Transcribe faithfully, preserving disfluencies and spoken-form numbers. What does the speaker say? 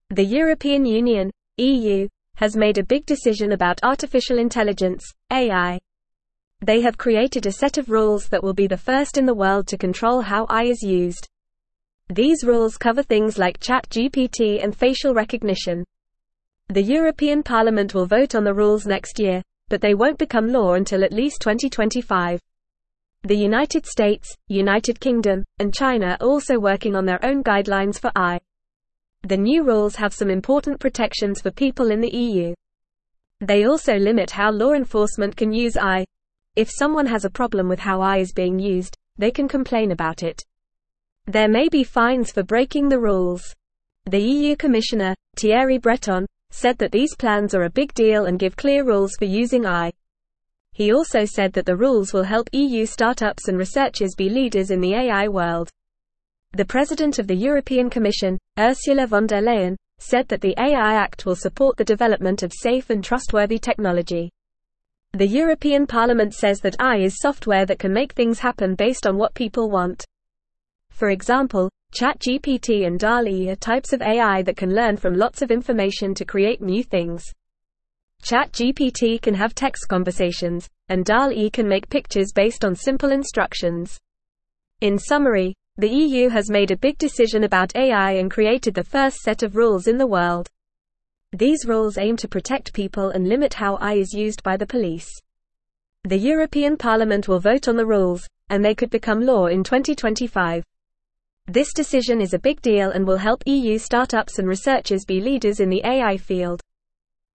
The European Union, E U, has made a big decision about artificial intelligence, A I. They have created a set of rules that will be the first in the world to control how A I is used. These rules cover things like ChatGPT and facial recognition. The European Parliament will vote on the rules next year, but they won't become law until at least twenty twenty-five. The United States, United Kingdom, and China are also working on their own guidelines for A I. The new rules have some important protections for people in the E U. They also limit how law enforcement can use A I. If someone has a problem with how A I is being used, they can complain about it. There may be fines for breaking the rules. The E U Commissioner, Thierry Breton, said that these plans are a big deal and give clear rules for using A I. He also said that the rules will help E U startups and researchers be leaders in the A I world. The President of the European Commission, Ursula von der Leyen, said that the A I Act will support the development of safe and trustworthy technology. The European Parliament says that A I is software that can make things happen based on what people want. For example, ChatGPT and DALL-E are types of A I that can learn from lots of information to create new things. ChatGPT can have text conversations, and DALL-E can make pictures based on simple instructions. In summary, the E U has made a big decision about A I and created the first set of rules in the world. These rules aim to protect people and limit how A I is used by the police. The European Parliament will vote on the rules, and they could become law in twenty twenty-five. This decision is a big deal and will help E U startups and researchers be leaders in the A I field.